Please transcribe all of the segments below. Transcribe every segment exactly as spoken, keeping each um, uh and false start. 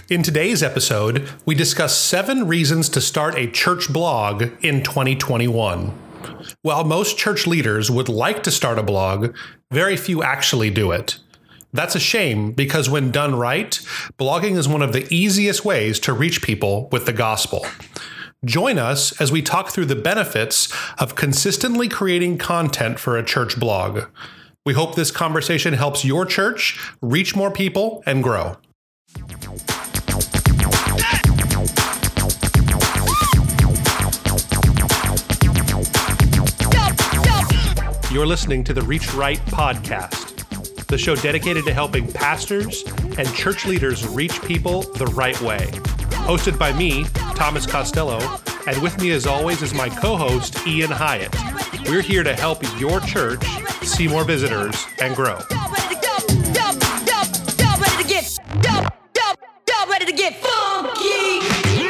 In today's episode, we discuss seven reasons to start a church blog in twenty twenty-one. While most church leaders would like to start a blog, very few actually do it. That's a shame because when done right, blogging is one of the easiest ways to reach people with the gospel. Join us as we talk through the benefits of consistently creating content for a church blog. We hope this conversation helps your church reach more people and grow. You're listening to the Reach Right podcast, the show dedicated to helping pastors and church leaders reach people the right way. Hosted by me, Thomas Costello, and with me as always is my co-host, Ian Hyatt. We're here to help your church see more visitors and grow. Y'all ready to go? Y'all, y'all, y'all ready to get, y'all, y'all, y'all ready to get funky?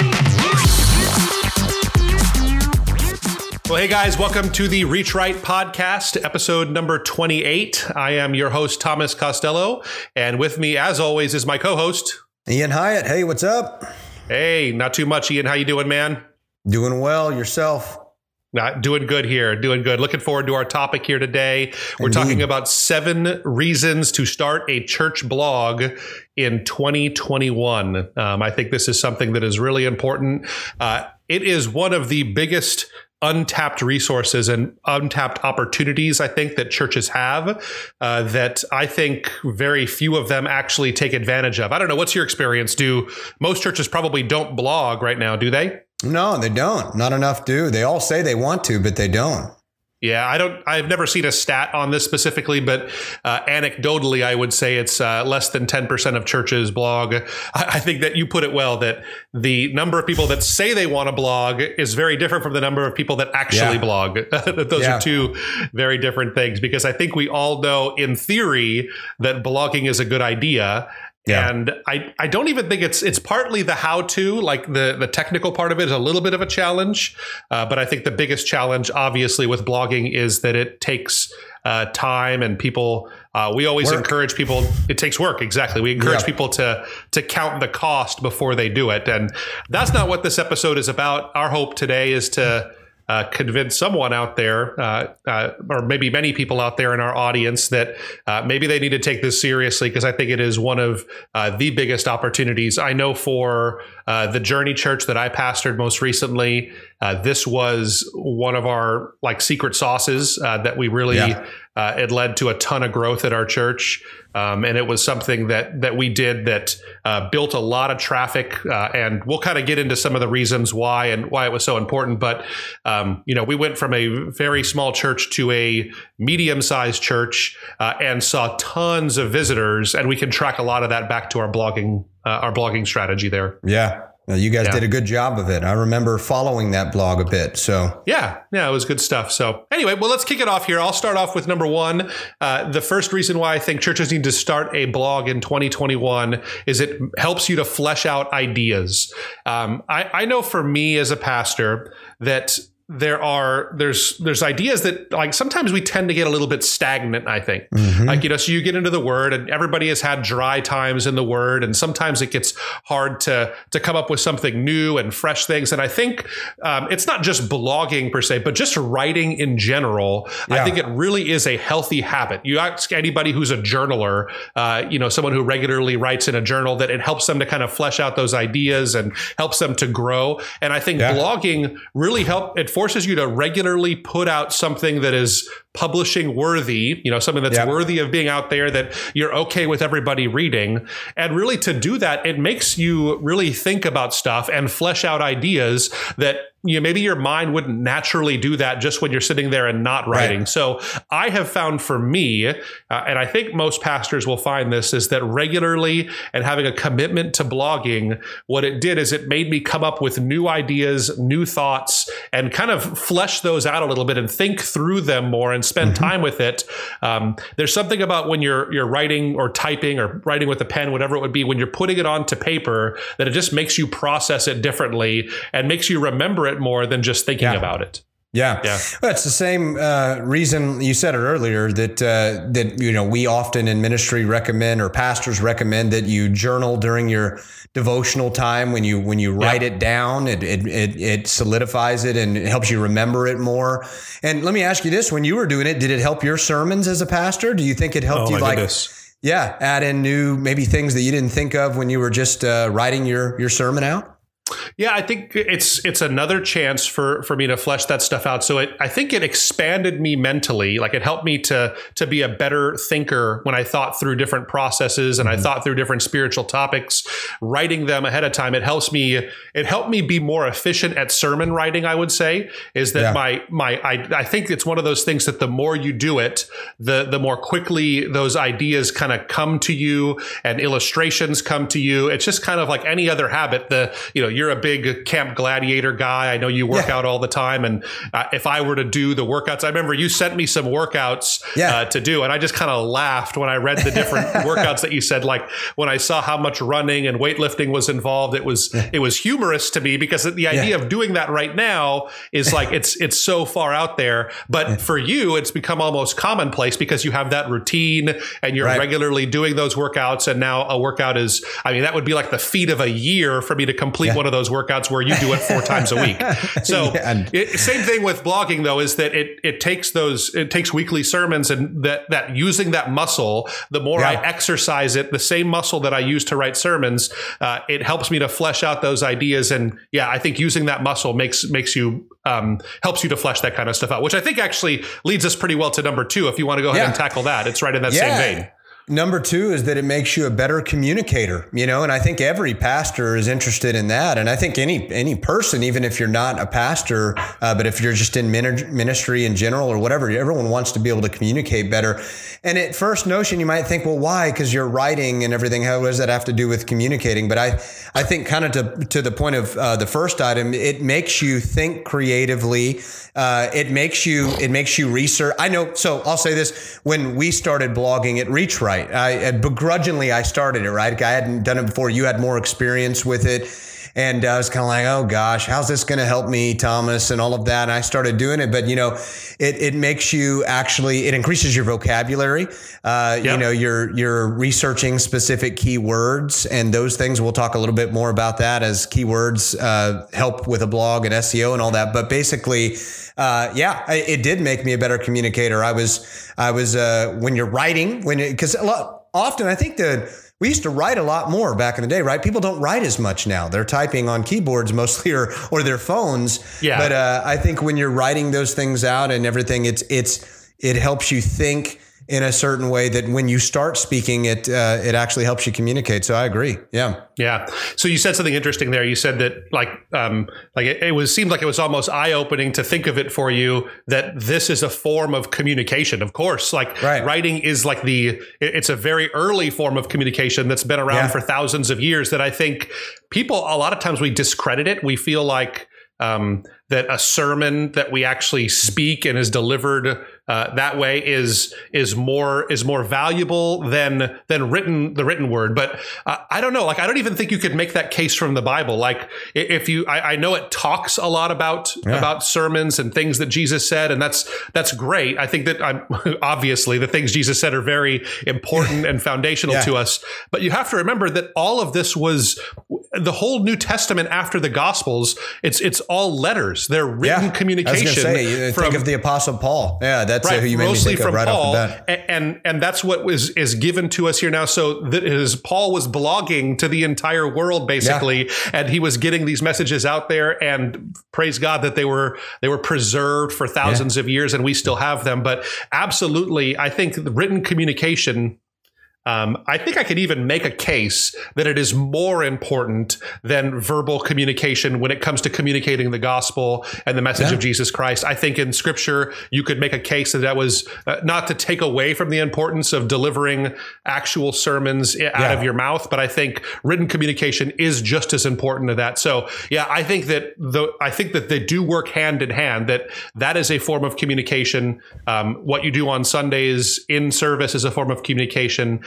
Well, hey guys, welcome to the Reach Right podcast, episode number twenty-eight. I am your host, Thomas Costello, and with me, as always, is my co-host, Ian Hyatt. Hey, what's up? Hey, not too much, Ian. How you doing, man? Doing well. Yourself? Not doing good here. Doing good. Looking forward to our topic here today. We're Indeed. talking about seven reasons to start a church blog in twenty twenty-one. Um, I think this is something that is really important. Uh, it is one of the biggest untapped resources and untapped opportunities, I think, that churches have uh, that I think very few of them actually take advantage of. I don't know. What's your experience? Do most churches probably don't blog right now, do they? No, they don't. Not enough do. They all say they want to, but they don't. Yeah, I don't. I've never seen a stat on this specifically, but uh, anecdotally, I would say it's uh, less than ten percent of churches blog. I, I think that you put it well, that the number of people that say they want to blog is very different from the number of people that actually Yeah. blog. Those Yeah. are two very different things, because I think we all know in theory that blogging is a good idea. Yeah. And I, I don't even think it's it's partly the how-to, like the, the technical part of it is a little bit of a challenge. Uh, but I think the biggest challenge, obviously, with blogging is that it takes uh, time and people. Uh, we always Work. encourage people. It takes work. Exactly. We encourage Yeah. people to to count the cost before they do it. And that's not what this episode is about. Our hope today is to Uh, convince someone out there, uh, uh, or maybe many people out there in our audience, that uh, maybe they need to take this seriously, because I think it is one of uh, the biggest opportunities. I know for uh, the Journey Church that I pastored most recently, uh, this was one of our like secret sauces uh, that we really, Yeah. uh, it led to a ton of growth at our church. Um, and it was something that that we did that uh, built a lot of traffic, uh, and we'll kind of get into some of the reasons why and why it was so important. But um, you know, we went from a very small church to a medium-sized church uh, and saw tons of visitors, and we can track a lot of that back to our blogging uh, our blogging strategy there. Yeah. No, you guys Yeah. did a good job of it. I remember following that blog a bit. So Yeah, yeah, it was good stuff. So anyway, well, let's kick it off here. I'll start off with number one. Uh, the first reason why I think churches need to start a blog in twenty twenty-one is it helps you to flesh out ideas. Um, I, I know for me as a pastor that there are there's there's ideas that, like, sometimes we tend to get a little bit stagnant, I think. Mhm. Like, you know, so you get into the word and everybody has had dry times in the word, and sometimes it gets hard to to come up with something new and fresh things. And I think um, it's not just blogging per se, but just writing in general. I Yeah. think it really is a healthy habit. You ask anybody who's a journaler, uh, you know, someone who regularly writes in a journal, that it helps them to kind of flesh out those ideas and helps them to grow. And I think Yeah. blogging really help. It forces you to regularly put out something that is publishing worthy, you know, something that's Yeah. worthy of being out there, that you're okay with everybody reading. And really, to do that, it makes you really think about stuff and flesh out ideas that, you know, maybe your mind wouldn't naturally do that just when you're sitting there and not writing. Right. So I have found for me, uh, and I think most pastors will find this, is that regularly and having a commitment to blogging, what it did is it made me come up with new ideas, new thoughts, and kind of flesh those out a little bit and think through them more and spend Mm-hmm. time with it. Um, there's something about when you're you're writing or typing or writing with a pen, whatever it would be, when you're putting it onto paper, that it just makes you process it differently and makes you remember it more than just thinking Yeah. about it. Yeah, Yeah. Well, it's the same uh, reason you said it earlier that uh, that you know we often in ministry recommend, or pastors recommend, that you journal during your devotional time. When you when you write Yeah. it down, it, it it it solidifies it and it helps you remember it more. And let me ask you this: when you were doing it, did it help your sermons as a pastor? Do you think it helped Oh, you my like? goodness. Yeah, add in new maybe things that you didn't think of when you were just uh, writing your your sermon out. Yeah, I think it's it's another chance for for me to flesh that stuff out. So it I think it expanded me mentally. Like it helped me to to be a better thinker when I thought through different processes and mm-hmm. I thought through different spiritual topics. Writing them ahead of time, it helps me it helped me be more efficient at sermon writing, I would say. Is that yeah. my my I, I think it's one of those things that the more you do it, the the more quickly those ideas kind of come to you and illustrations come to you. It's just kind of like any other habit. The you know you're a big Camp Gladiator guy. I know you work yeah. out all the time. And uh, if I were to do the workouts, I remember you sent me some workouts yeah. uh, to do. And I just kind of laughed when I read the different workouts that you said. Like when I saw how much running and weightlifting was involved, it was yeah. it was humorous to me because the idea yeah. of doing that right now is like it's it's so far out there. But yeah. for you, it's become almost commonplace because you have that routine and you're right. regularly doing those workouts. And now a workout is, I mean, that would be like the feat of a year for me to complete yeah. one of those workouts where you do it four times a week. So yeah. it, same thing with blogging though, is that it it takes those, it takes weekly sermons and that, that using that muscle, the more yeah. I exercise it, the same muscle that I use to write sermons, uh, it helps me to flesh out those ideas. And yeah, I think using that muscle makes, makes you, um, helps you to flesh that kind of stuff out, which I think actually leads us pretty well to number two. If you want to go ahead yeah. and tackle that, it's right in that yeah. same vein. Number two is that it makes you a better communicator, you know, and I think every pastor is interested in that. And I think any any person, even if you're not a pastor, uh, but if you're just in ministry in general or whatever, everyone wants to be able to communicate better. And at first notion, you might think, well, why? Because you're writing and everything. How does that have to do with communicating? But I, I think kind of to, to the point of uh, the first item, it makes you think creatively. Uh, it makes you it makes you research. I know. So I'll say this: when we started blogging at Reach Right, I begrudgingly I started it. Right, I hadn't done it before. You had more experience with it, and I was kind of like, oh gosh, how's this going to help me, Thomas, and all of that. And I started doing it, but you know, it it makes you actually it increases your vocabulary. Uh, yep. You know, you're you're researching specific keywords and those things. We'll talk a little bit more about that as keywords uh, help with a blog and S E O and all that. But basically. Uh, yeah, it did make me a better communicator. I was, I was, uh, when you're writing, when, because a lot, often I think that we used to write a lot more back in the day, right? People don't write as much now. They're typing on keyboards mostly or, or their phones. Yeah. But, uh, I think when you're writing those things out and everything, it's, it's, it helps you think in a certain way that when you start speaking, it uh, it actually helps you communicate. So I agree. Yeah. Yeah. So you said something interesting there. You said that like um, like it, it was seemed like it was almost eye opening to think of it for you that this is a form of communication. Of course, like right. writing is like the it's a very early form of communication that's been around yeah. for thousands of years. That I think people a lot of times we discredit it. We feel like um, that a sermon that we actually speak and is delivered uh, that way is is more is more valuable than than written the written word. But uh, I don't know. Like I don't even think you could make that case from the Bible. Like if you, I, I know it talks a lot about yeah. about sermons and things that Jesus said, and that's that's great. I think that I'm obviously the things Jesus said are very important and foundational yeah. to us. But you have to remember that all of this was the whole New Testament after the Gospels. It's it's all letters. They're written yeah. communication. I was going to say, from, think of the Apostle Paul. Yeah, that's right, who you made me think of right Paul, off the bat. And and that's what was is given to us here now. So that is Paul was blogging to the entire world basically, yeah. and he was getting these messages out there. And praise God that they were they were preserved for thousands yeah. of years, and we still have them. But absolutely, I think the written communication. Um, I think I could even make a case that it is more important than verbal communication when it comes to communicating the gospel and the message yeah. of Jesus Christ. I think in Scripture, you could make a case that that was uh, not to take away from the importance of delivering actual sermons out yeah. of your mouth, but I think written communication is just as important to that. So, yeah, I think that the I think that they do work hand in hand. That that is a form of communication. Um, what you do on Sundays in service is a form of communication.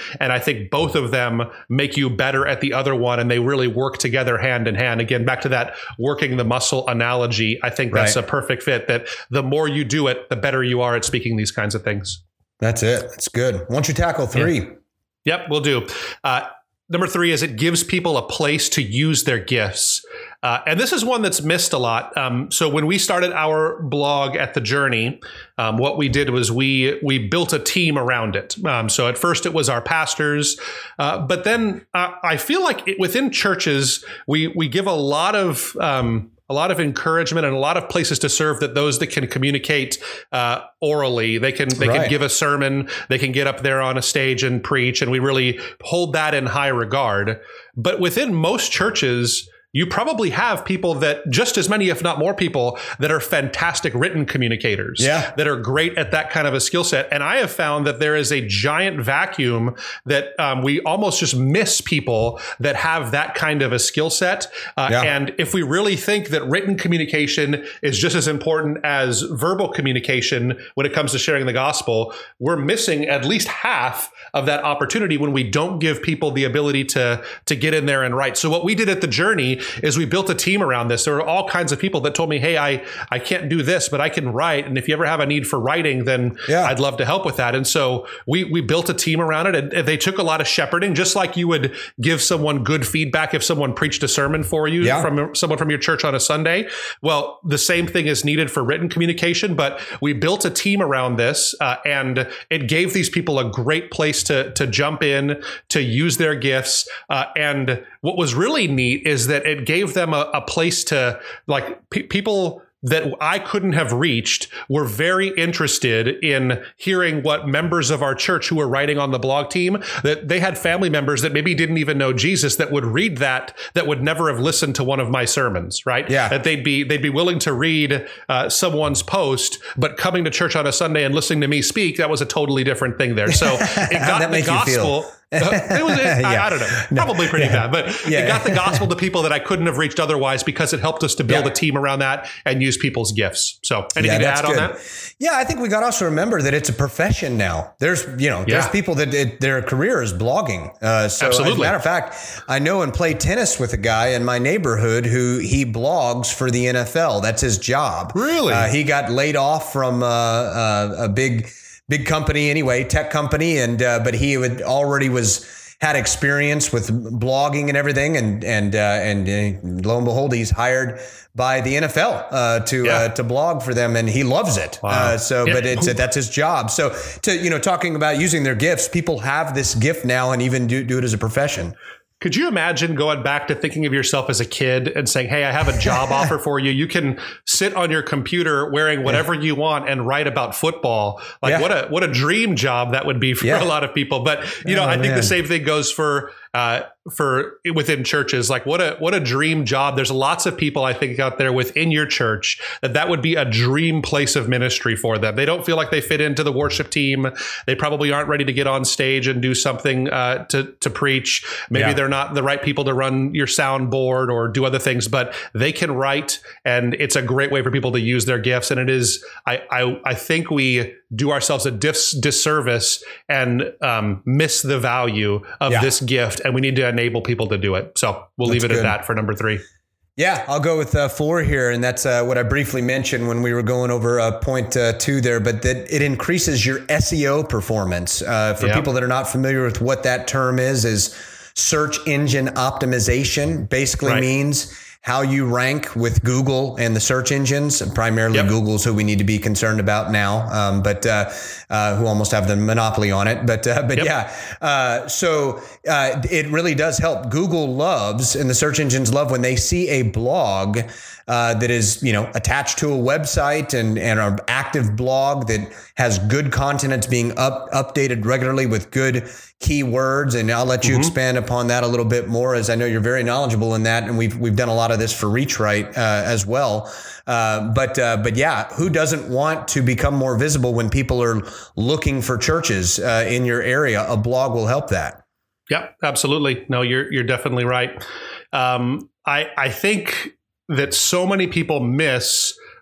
And I think both of them make you better at the other one, and they really work together hand in hand. Again, back to that working the muscle analogy, I think that's right. a perfect fit, that the more you do it, the better you are at speaking these kinds of things. That's it. That's good. Why don't you tackle three? Yeah. Yep, we'll do. Uh, number three is it gives people a place to use their gifts. Uh, and this is one that's missed a lot. Um, so when we started our blog at The Journey, um, what we did was we we built a team around it. Um, so at first it was our pastors, uh, but then uh, I feel like it, within churches we we give a lot of um, a lot of encouragement and a lot of places to serve that those that can communicate uh, orally, they can they right. can give a sermon, they can get up there on a stage and preach, and we really hold that in high regard. But within most churches, you probably have people that just as many, if not more people, that are fantastic written communicators, yeah. that are great at that kind of a skill set. And I have found that there is a giant vacuum that um, we almost just miss people that have that kind of a skill set. Uh, yeah. And if we really think that written communication is just as important as verbal communication when it comes to sharing the gospel, we're missing at least half of that opportunity when we don't give people the ability to, to get in there and write. So what we did at The Journey is we built a team around this. There were all kinds of people that told me, hey, I, I can't do this, but I can write. And if you ever have a need for writing, then yeah. I'd love to help with that. And so we we built a team around it, and they took a lot of shepherding, just like you would give someone good feedback if someone preached a sermon for you yeah. from someone from your church on a Sunday. Well, the same thing is needed for written communication, but we built a team around this, uh, and it gave these people a great place to, to jump in, to use their gifts. Uh, and what was really neat is that it gave them a, a place to, like, pe- people that I couldn't have reached were very interested in hearing what members of our church who were writing on the blog team, that they had family members that maybe didn't even know Jesus that would read that, that would never have listened to one of my sermons, right? Yeah. That they'd be, they'd be willing to read uh, someone's post, but coming to church on a Sunday and listening to me speak, that was a totally different thing there. So it got the gospel. Uh, it was, it, yeah. I, I don't know, probably pretty yeah. bad, but yeah. it got the gospel to people that I couldn't have reached otherwise because it helped us to build yeah. a team around that and use people's gifts. So anything yeah, to add good. on that? Yeah, I think we got to also remember that it's a profession now. There's, you know, yeah. there's people that it, their career is blogging. Uh, so Absolutely. As a matter of fact, I know and play tennis with a guy in my neighborhood who he blogs for the N F L. That's his job. Really? Uh, he got laid off from uh, uh, a big Big company anyway, tech company, and uh, but he would already was had experience with blogging and everything, and and uh, and uh, lo and behold, he's hired by the N F L uh, to yeah. uh, to blog for them, and he loves it. Wow. Uh, so, yeah. but it's uh, that's his job. So, to you know, talking about using their gifts, people have this gift now, and even do do it as a profession. Could you imagine going back to thinking of yourself as a kid and saying, hey, I have a job offer for you. You can sit on your computer wearing whatever yeah. you want and write about football. Like yeah. what a what a dream job that would be for yeah. a lot of people. But, you know, oh, I think man. the same thing goes for uh, for within churches. Like what a what a dream job. There's lots of people, I think, out there within your church that that would be a dream place of ministry for them. They don't feel like they fit into the worship team. They probably aren't ready to get on stage and do something uh, to, to preach. Maybe yeah. they're not the right people to run your soundboard or do other things, but they can write, and it's a great way for people to use their gifts. And it is, I I, I think we do ourselves a dis- disservice and um, miss the value of yeah. this gift, and we need to enable people to do it. So we'll that's leave it good. at that for number three. Yeah, I'll go with uh, four here, and that's uh, what I briefly mentioned when we were going over uh, point uh, two there, but that it increases your S E O performance. Uh, for yep. people that are not familiar with what that term is, is search engine optimization. Basically right. means how you rank with Google and the search engines, primarily yep. Google's who we need to be concerned about now, um, but uh, uh, who almost have the monopoly on it. But uh, but yep. yeah, uh, so uh, it really does help. Google loves, and the search engines love, when they see a blog uh, that is, you know, attached to a website and, and an active blog that has good content that's being up, updated regularly with good keywords. And I'll let you mm-hmm. expand upon that a little bit more, as I know you're very knowledgeable in that. And we've, we've done a lot of this for ReachRight uh, as well. Uh, but, uh, but yeah, who doesn't want to become more visible when people are looking for churches uh, in your area? A blog will help that. Yep, absolutely. No, you're, you're definitely right. Um, I, I think that so many people miss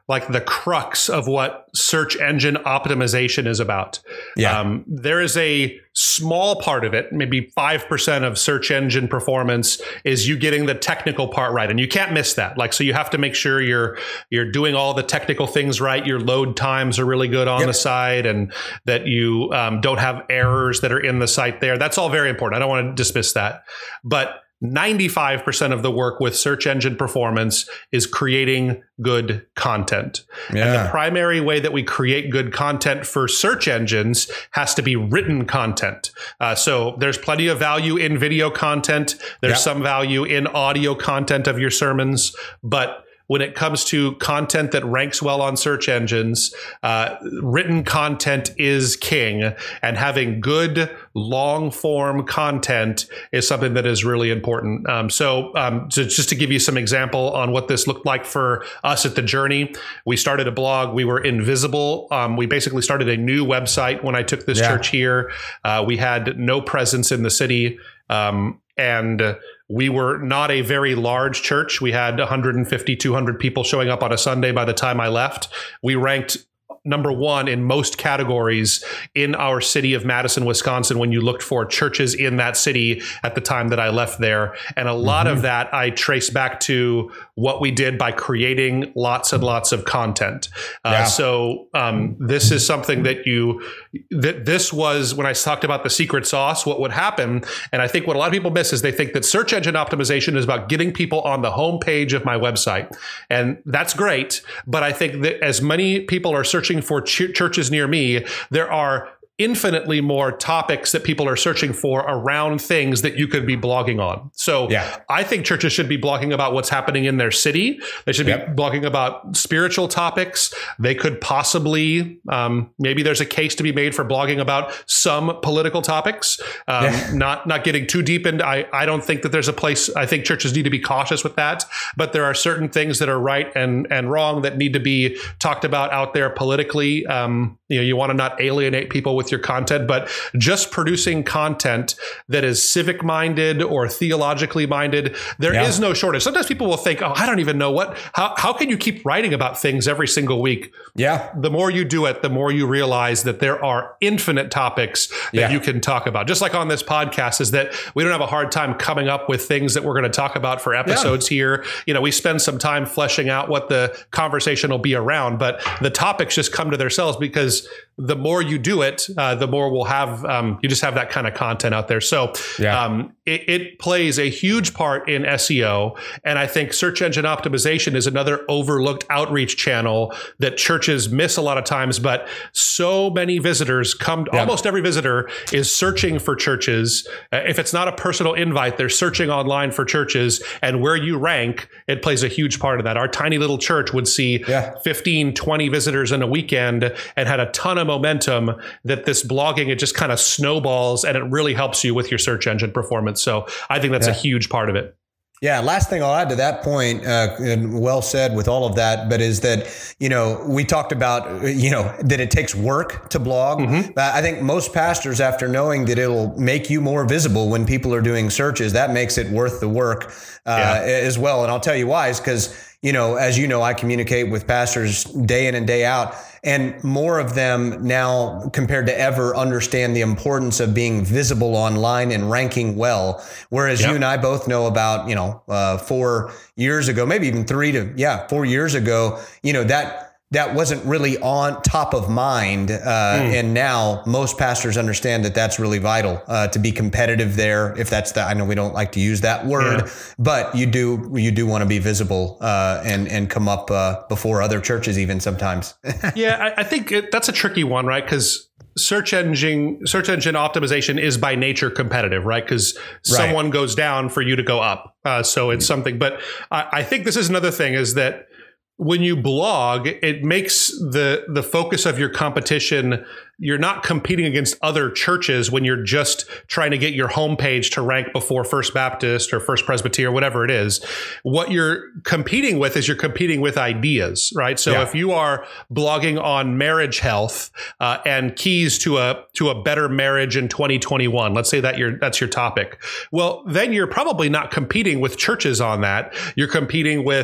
like the crux of what search engine optimization is about. Yeah. Um, there is a small part of it, maybe five percent of search engine performance is you getting the technical part right. And you can't miss that. Like, so you have to make sure you're, you're doing all the technical things right. Your load times are really good on Yep. the site, and that you um, don't have errors that are in the site there. That's all very important. I don't want to dismiss that. But ninety-five percent of the work with search engine performance is creating good content. Yeah. And the primary way that we create good content for search engines has to be written content. Uh, so there's plenty of value in video content. There's Yeah. some value in audio content of your sermons, but when it comes to content that ranks well on search engines, uh, written content is king, and having good long form content is something that is really important. Um, so, um, so just to give you some example on what this looked like for us at The Journey, we started a blog. We were invisible. Um, we basically started a new website when I took this Yeah. church here. Uh, we had no presence in the city. Um, and we were not a very large church. We had one hundred fifty, two hundred people showing up on a Sunday by the time I left. We ranked number one in most categories in our city of Madison, Wisconsin, when you looked for churches in that city at the time that I left there. And a lot Mm-hmm. of that I trace back to what we did by creating lots and lots of content. Uh, Yeah. So um, this is something that you, that this was when I talked about the secret sauce, what would happen. And I think what a lot of people miss is they think that search engine optimization is about getting people on the homepage of my website. And that's great. But I think that as many people are searching for ch- churches near me, there are infinitely more topics that people are searching for around things that you could be blogging on. So Yeah. I think churches should be blogging about what's happening in their city. They should Yep. be blogging about spiritual topics. They could possibly, um, maybe there's a case to be made for blogging about some political topics. Um, Yeah. Not not getting too deep into. I I don't think that there's a place. I think churches need to be cautious with that. But there are certain things that are right and and wrong that need to be talked about out there politically. Um, you know, you want to not alienate people with your content, but just producing content that is civic minded or theologically minded, there Yeah. is no shortage. Sometimes people will think, oh, I don't even know what, how, how can you keep writing about things every single week? Yeah. The more you do it, the more you realize that there are infinite topics that Yeah. you can talk about. Just like on this podcast, is that we don't have a hard time coming up with things that we're going to talk about for episodes here. You know, we spend some time fleshing out what the conversation will be around, but the topics just come to themselves because the more you do it, uh, the more we'll have, um, you just have that kind of content out there. So Yeah. um, it, it plays a huge part in S E O. And I think search engine optimization is another overlooked outreach channel that churches miss a lot of times, but so many visitors come, Yeah. almost every visitor is searching for churches. Uh, if it's not a personal invite, they're searching online for churches, and where you rank, it plays a huge part of that. Our tiny little church would see Yeah. fifteen, twenty visitors in a weekend and had a ton of momentum that this blogging, it just kind of snowballs, and it really helps you with your search engine performance. So I think that's Yeah. a huge part of it. Yeah. Last thing I'll add to that point, uh, and well said with all of that, but is that, you know, we talked about, you know, that it takes work to blog. Mm-hmm. But I think most pastors, after knowing that it'll make you more visible when people are doing searches, that makes it worth the work uh, Yeah. as well. And I'll tell you why is because, you know, as you know, I communicate with pastors day in and day out, and more of them now compared to ever understand the importance of being visible online and ranking well. Whereas Yep. you and I both know about, you know, uh, four years ago, maybe even three to, yeah, four years ago, you know, that that wasn't really on top of mind. Uh, Mm. And now most pastors understand that that's really vital uh, to be competitive there. If that's the, I know we don't like to use that word, Yeah. but you do, you do want to be visible uh, and, and come up uh, before other churches even sometimes. Yeah, I, I think it, that's a tricky one, right? Because search engine search engine optimization is by nature competitive, right? Because someone goes down for you to go up. Uh, so it's something. But I, I think this is another thing, is that when you blog, it makes the the focus of your competition, you're not competing against other churches when you're just trying to get your homepage to rank before First Baptist or First Presbyterian, whatever it is. What you're competing with is you're competing with ideas, right? So Yeah. if you are blogging on marriage health uh, and keys to a to a better marriage in twenty twenty-one, let's say that your that's your topic. Well, then you're probably not competing with churches on that. You're competing with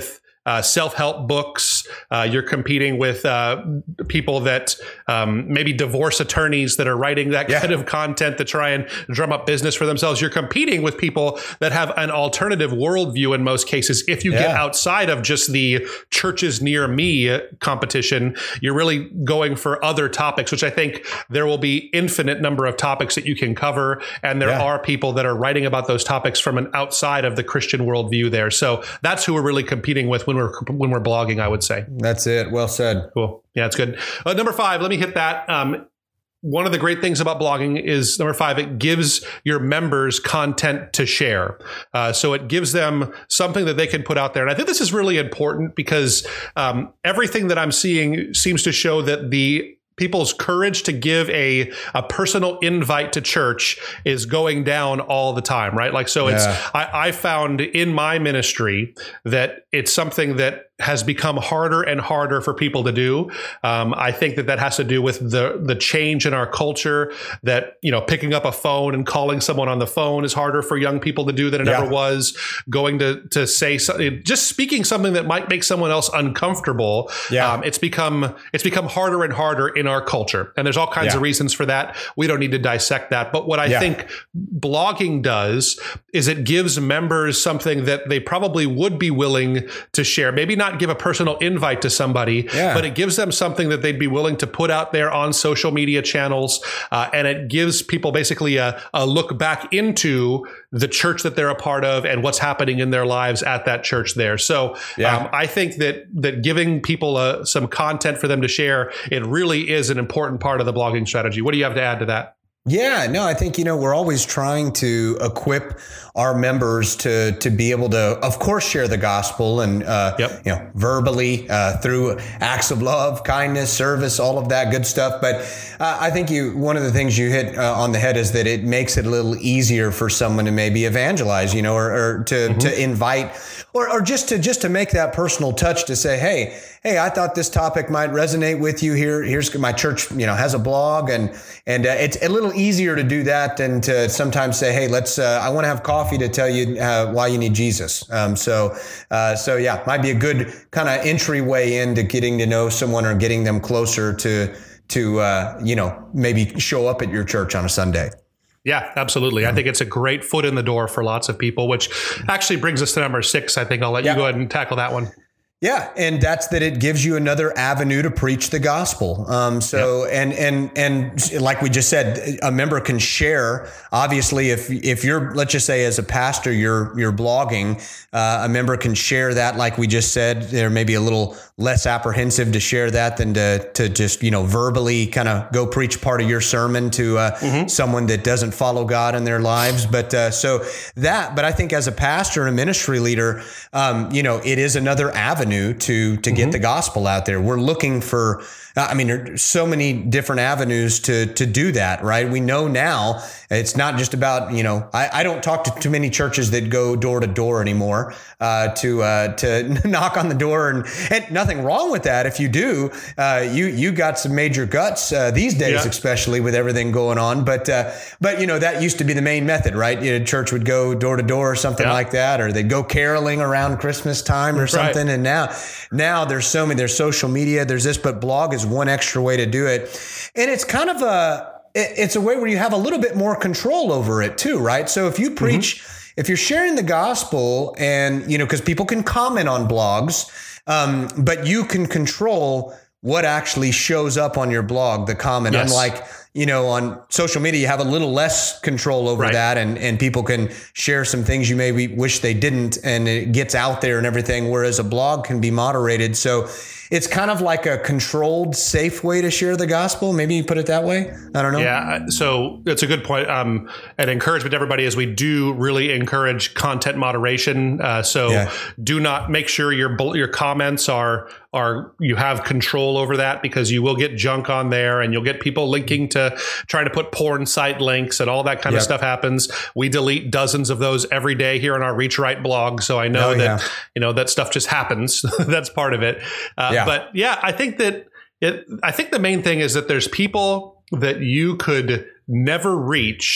uh, self-help books. Uh, you're competing with uh, people that um, maybe divorce attorneys that are writing that Yeah. kind of content to try and drum up business for themselves. You're competing with people that have an alternative worldview in most cases. If you get Yeah. outside of just the churches near me competition, you're really going for other topics, which I think there will be infinite number of topics that you can cover. And there Yeah. are people that are writing about those topics from an outside of the Christian worldview there. So that's who we're really competing with when we're when we're blogging, I would say. That's it. Well said. Cool. Yeah, it's good. Uh, number five, let me hit that. Um, one of the great things about blogging is number five, it gives your members content to share. Uh, so it gives them something that they can put out there. And I think this is really important because um, everything that I'm seeing seems to show that the people's courage to give a, a personal invite to church is going down all the time, right? Like, so it's, Yeah. I, I found in my ministry that it's something that has become harder and harder for people to do. Um, I think that that has to do with the the change in our culture that, you know, picking up a phone and calling someone on the phone is harder for young people to do than it Yeah. ever was. Going to to say something, just speaking something that might make someone else uncomfortable. Yeah. Um, it's become it's become harder and harder in our culture, and there's all kinds Yeah. of reasons for that. We don't need to dissect that, but what I Yeah. think blogging does is it gives members something that they probably would be willing to share. Maybe not give a personal invite to somebody, Yeah. but it gives them something that they'd be willing to put out there on social media channels. Uh, and it gives people basically a, a look back into the church that they're a part of and what's happening in their lives at that church there. So Yeah. um, I think that that giving people uh, some content for them to share, it really is an important part of the blogging strategy. What do you have to add to that? Yeah, no, I think, you know, we're always trying to equip our members to to be able to, of course, share the gospel and, uh, Yep. you know, verbally uh, through acts of love, kindness, service, all of that good stuff. But uh, I think you one of the things you hit uh, on the head is that it makes it a little easier for someone to maybe evangelize, you know, or, or to Mm-hmm. to invite or or just to just to make that personal touch to say, hey, hey, I thought this topic might resonate with you. Here, here's my church, you know, has a blog, and and uh, it's a little easier to do that than to sometimes say, hey, let's. Uh, I want to have coffee to tell you uh, why you need Jesus. Um, so, uh, so yeah, might be a good kind of entryway into getting to know someone or getting them closer to to uh, you know, maybe show up at your church on a Sunday. Yeah, absolutely. I think it's a great foot in the door for lots of people, which actually brings us to number six. I think I'll let Yeah. you go ahead and tackle that one. Yeah, and that's that it gives you another avenue to preach the gospel. Um, so and and and like we just said, a member can share. Obviously, if if you're, let's just say, as a pastor, you're you're blogging, uh, a member can share that. Like we just said, they're maybe a little less apprehensive to share that than to to just, you know, verbally kind of go preach part of your sermon to uh, mm-hmm. someone that doesn't follow God in their lives. But uh, so that, but I think as a pastor and a ministry leader, um, you know, it is another avenue to to get mm-hmm. the gospel out there. We're looking for, I mean, there's so many different avenues to to do that, right? We know now it's not just about, you know, I, I don't talk to too many churches that go door to door anymore uh, to uh, to knock on the door, and, and nothing wrong with that. If you do, uh, you you got some major guts uh, these days, yeah. especially with everything going on. But uh, but you know, that used to be the main method, right? You know, church would go door to door or something yeah. like that, or they'd go caroling around Christmas time or right. something. And now now there's so many, there's social media, there's this, but blog is one extra way to do it, and it's kind of a it's a way where you have a little bit more control over it too, right? So if you preach, mm-hmm. if you're sharing the gospel, and you know, because people can comment on blogs, um, but you can control what actually shows up on your blog, the comment, yes. unlike, you know, on social media, you have a little less control over right. that, and, and people can share some things you maybe wish they didn't, and it gets out there and everything, whereas a blog can be moderated. So it's kind of like a controlled, safe way to share the gospel. Maybe you put it that way. I don't know. Yeah, so that's a good point. Um, an encouragement to everybody is we do really encourage content moderation. Uh, so yeah. do not make sure your your comments are are you have control over that, because you will get junk on there, and you'll get people linking to trying to put porn site links, and all that kind yep. of stuff happens. We delete dozens of those every day here on our Reach Right blog. So I know oh, that, yeah. you know, that stuff just happens. That's part of it. Uh, yeah. But yeah, I think that it, I think the main thing is that there's people that you could never reach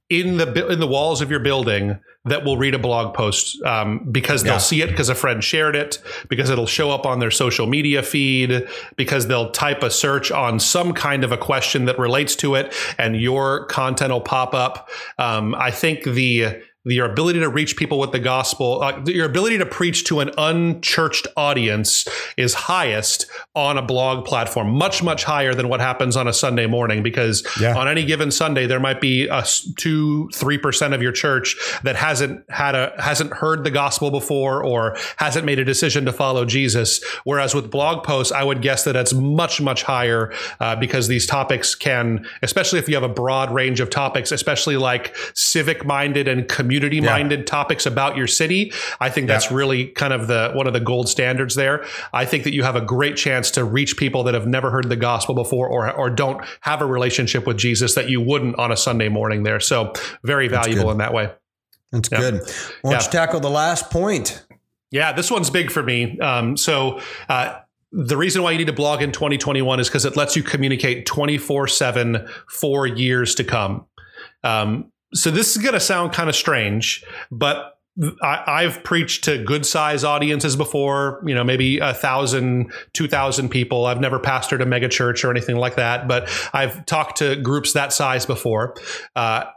in the in the walls of your building that will read a blog post um, because they'll yeah. see it because a friend shared it, because it'll show up on their social media feed, because they'll type a search on some kind of a question that relates to it, and your content will pop up. Um, I think the your ability to reach people with the gospel, uh, your ability to preach to an unchurched audience is highest on a blog platform, much, much higher than what happens on a Sunday morning, because yeah. on any given Sunday, there might be a two, three percent of your church that hasn't had a, hasn't heard the gospel before or hasn't made a decision to follow Jesus. Whereas with blog posts, I would guess that it's much, much higher uh, because these topics can, especially if you have a broad range of topics, especially like civic minded and community community-minded yeah. topics about your city. I think that's yeah. really kind of the one of the gold standards there. I think that you have a great chance to reach people that have never heard the gospel before or or don't have a relationship with Jesus that you wouldn't on a Sunday morning there. So very valuable in that way. That's yeah. good. Why don't yeah. you tackle the last point? Yeah, this one's big for me. Um, so uh, the reason why you need to blog in twenty twenty-one is because it lets you communicate twenty-four seven for years to come. Um, So this is going to sound kind of strange, but I, I've preached to good size audiences before, you know, maybe a thousand, two thousand people. I've never pastored a mega church or anything like that, but I've talked to groups that size before. Uh,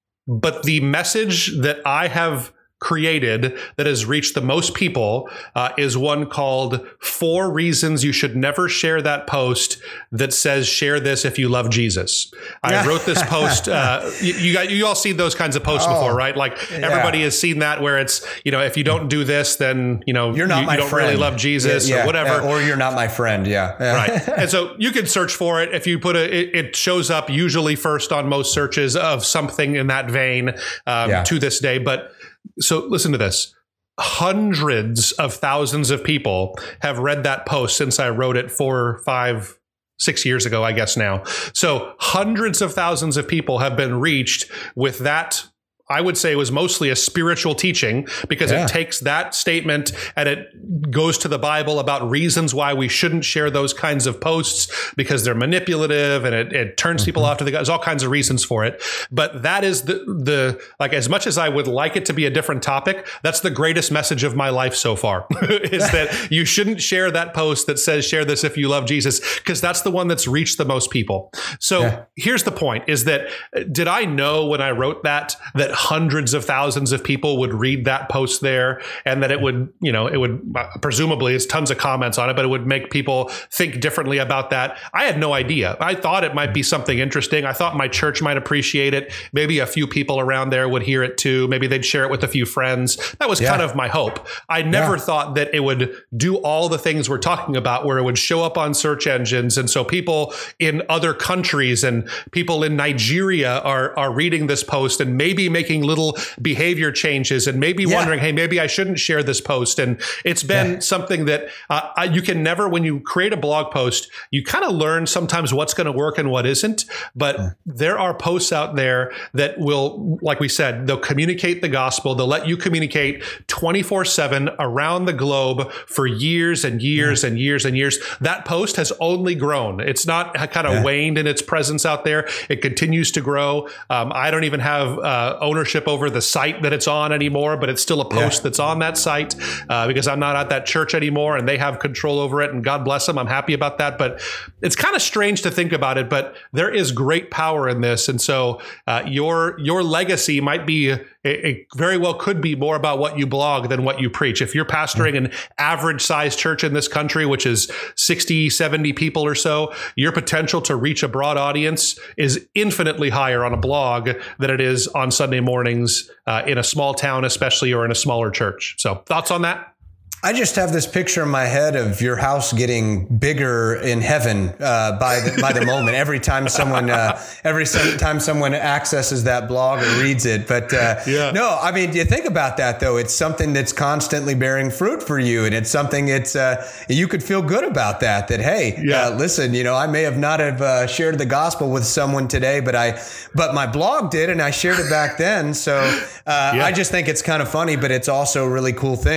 but the message that I have created that has reached the most people uh, is one called Four Reasons You Should Never Share That Post That Says Share This If You Love Jesus. I wrote this post. Uh, you, you got, you all seen those kinds of posts oh, before, right? Like yeah. everybody has seen that where it's, you know, if you don't do this, then, you know, you're not you, my you don't friend. really love Jesus yeah, yeah, or whatever. Or you're not my friend. Yeah. yeah. Right. And so you can search for it. If you put a, it, it shows up usually first on most searches of something in that vein um, yeah. to this day. But so listen to this. Hundreds of thousands of people have read that post since I wrote it four, five, six years ago, I guess now. So hundreds of thousands of people have been reached with that. I would say it was mostly a spiritual teaching because yeah. it takes that statement and it goes to the Bible about reasons why we shouldn't share those kinds of posts because they're manipulative and it, it turns mm-hmm. people off to the, there's all kinds of reasons for it. But that is the, the, like, as much as I would like it to be a different topic, that's the greatest message of my life so far is that you shouldn't share that post that says share this if you love Jesus, because that's the one that's reached the most people. So yeah. here's the point is that, did I know when I wrote that, that hundreds of thousands of people would read that post there and that it would, you know, it would presumably, there's tons of comments on it, but it would make people think differently about that. I had no idea. I thought it might be something interesting. I thought my church might appreciate it. Maybe a few people around there would hear it too. Maybe they'd share it with a few friends. That was yeah. kind of my hope. I never yeah. thought that it would do all the things we're talking about, where it would show up on search engines. And so people in other countries and people in Nigeria are, are reading this post and maybe making little behavior changes and maybe yeah. wondering, hey, maybe I shouldn't share this post. And it's been yeah. something that uh, I, you can never, when you create a blog post, you kind of learn sometimes what's going to work and what isn't. But yeah. there are posts out there that will, like we said, they'll communicate the gospel. They'll let you communicate twenty-four seven around the globe for years and years yeah. and years and years. That post has only grown. It's not kind of yeah. waned in its presence out there. It continues to grow. Um, I don't even have uh, ownership over the site that it's on anymore, but it's still a post yeah. that's on that site uh, because I'm not at that church anymore and they have control over it, and God bless them. I'm happy about that. But it's kind of strange to think about it, but there is great power in this. And so uh, your your legacy might be, it, it very well could be more about what you blog than what you preach. If you're pastoring an average size church in this country, which is sixty, seventy people or so, your potential to reach a broad audience is infinitely higher on a blog than it is on Sunday mornings uh, in a small town, especially, or in a smaller church. So thoughts on that? I just have this picture in my head of your house getting bigger in heaven uh, by the, by the moment. Every time someone uh, every time someone accesses that blog or reads it. But uh, yeah. no, I mean, you think about that though. It's something that's constantly bearing fruit for you, and it's something it's uh, you could feel good about that. That hey, yeah. uh, listen, you know, I may have not have uh, shared the gospel with someone today, but I but my blog did, and I shared it back then. So uh, yeah. I just think it's kind of funny, but it's also a really cool thing.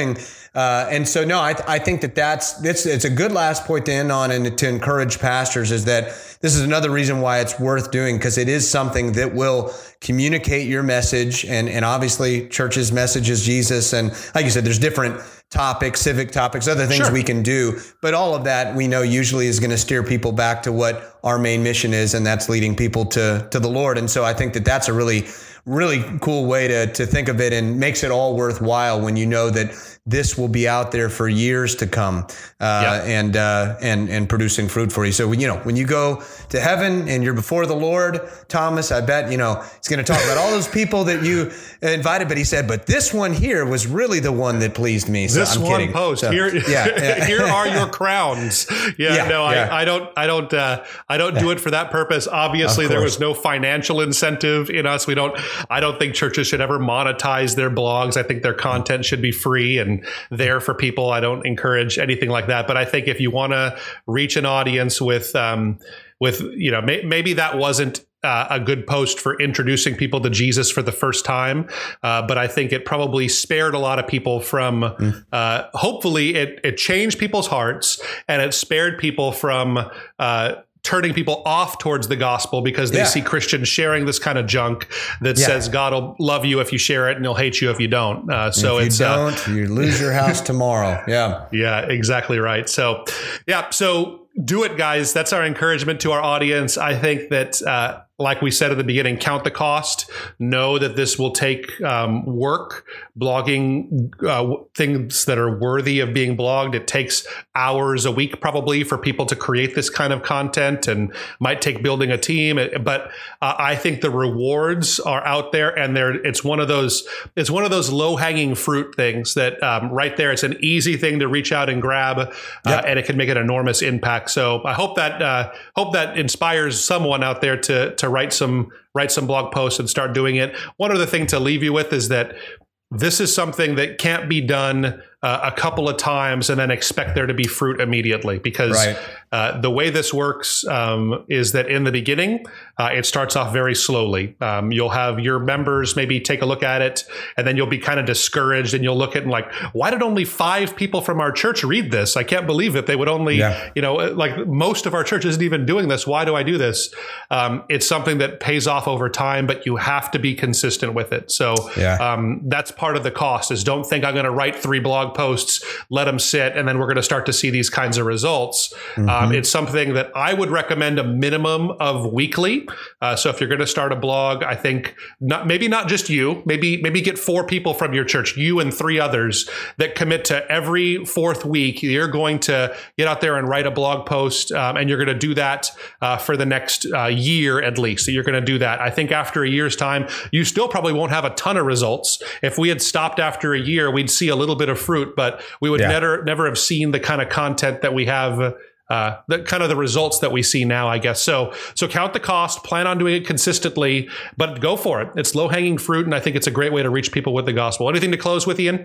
Uh, and so, no, I, I think that that's, it's, it's a good last point to end on and to encourage pastors is that this is another reason why it's worth doing, because it is something that will communicate your message. And, and obviously church's message is Jesus. And like you said, there's different topics, civic topics, other things Sure. we can do. But all of that we know usually is going to steer people back to what our main mission is. And that's leading people to, to the Lord. And so I think that that's a really, really cool way to, to think of it, and makes it all worthwhile when you know that this will be out there for years to come, uh, Yeah. and, uh, and, and producing fruit for you. So when, you know, when you go to heaven and you're before the Lord, Thomas, I bet, you know, he's going to talk about all those people that you invited, but he said, but this one here was really the one that pleased me. So This I'm one kidding. post So, here, yeah, yeah. here are your crowns. Yeah, Yeah, no, yeah. I, I don't, I don't, uh, I don't do it for that purpose. Obviously, Of there course. was no financial incentive in us. We don't. I don't think churches should ever monetize their blogs. I think their content should be free and there for people. I don't encourage anything like that. But I think if you want to reach an audience with, um, with you know, may, maybe that wasn't Uh, a good post for introducing people to Jesus for the first time. Uh, but I think it probably spared a lot of people from, mm. uh, hopefully it, it changed people's hearts, and it spared people from, uh, turning people off towards the gospel because they Yeah. see Christians sharing this kind of junk that Yeah. says God will love you if you share it and he'll hate you if you don't. Uh, so if it's, you uh, don't, you lose your house tomorrow. Yeah. yeah, exactly right. So, yeah, so do it, guys. That's our encouragement to our audience. I think that, uh, like we said at the beginning, count the cost. Know that this will take um, work. Blogging uh, things that are worthy of being blogged. It takes hours a week probably for people to create this kind of content, and might take building a team. But uh, I think the rewards are out there, and they're, it's one of those it's one of those low hanging fruit things that um, right there. It's an easy thing to reach out and grab, uh, Yep. and it can make an enormous impact. So I hope that uh, hope that inspires someone out there to to write some write some blog posts and start doing it. One other thing to leave you with is that this is something that can't be done uh, a couple of times and then expect there to be fruit immediately, because Right. uh, the way this works um, is that in the beginning, uh, it starts off very slowly. Um, you'll have your members maybe take a look at it, and then you'll be kind of discouraged, and you'll look at it and like, why did only five people from our church read this? I can't believe it. They would only, Yeah. you know, like most of our church isn't even doing this. Why do I do this? Um, it's something that pays off over time, but you have to be consistent with it. So Yeah. um, that's part of the cost. Is don't think I'm going to write three blog posts, let them sit, and then we're going to start to see these kinds of results. Mm-hmm. Um, it's something that I would recommend a minimum of weekly. Uh, so if you're going to start a blog, I think not maybe not just you, maybe maybe get four people from your church, you and three others, that commit to every fourth week. You're going to get out there and write a blog post, um, and you're going to do that uh, for the next uh, year at least. So you're going to do that. I think after a year's time, you still probably won't have a ton of results. If we had stopped after a year, we'd see a little bit of fruit, but we would Yeah. never never have seen the kind of content that we have. Uh, the kind of the results that we see now, I guess. So, so count the cost, plan on doing it consistently, but go for it. It's low hanging fruit. And I think it's a great way to reach people with the gospel. Anything to close with, Ian?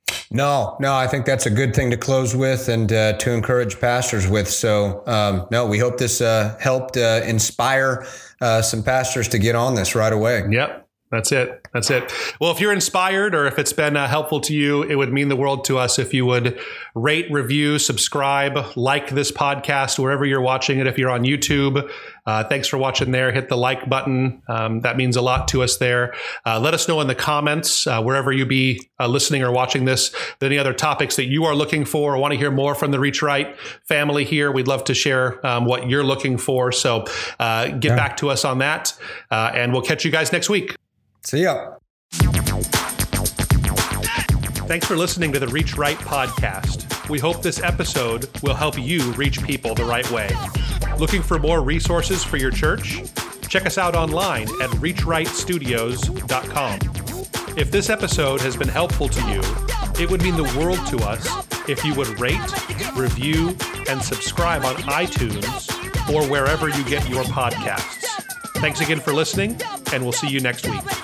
No, no, I think that's a good thing to close with and uh, to encourage pastors with. So, um, no, we hope this uh, helped uh, inspire uh, some pastors to get on this right away. Yep. That's it. That's it. Well, if you're inspired, or if it's been uh, helpful to you, it would mean the world to us if you would rate, review, subscribe, like this podcast wherever you're watching it. If you're on YouTube, uh, thanks for watching there. Hit the like button. Um, that means a lot to us there. Uh, let us know in the comments, uh, wherever you be uh, listening or watching this, any other topics that you are looking for or want to hear more from the Reach Right family here. We'd love to share um, what you're looking for. So uh, get Yeah. back to us on that, uh, and we'll catch you guys next week. See ya. Thanks for listening to the Reach Right podcast. We hope this episode will help you reach people the right way. Looking for more resources for your church? Check us out online at reach right studios dot com. If this episode has been helpful to you, it would mean the world to us if you would rate, review, and subscribe on iTunes or wherever you get your podcasts. Thanks again for listening, and we'll see you next week.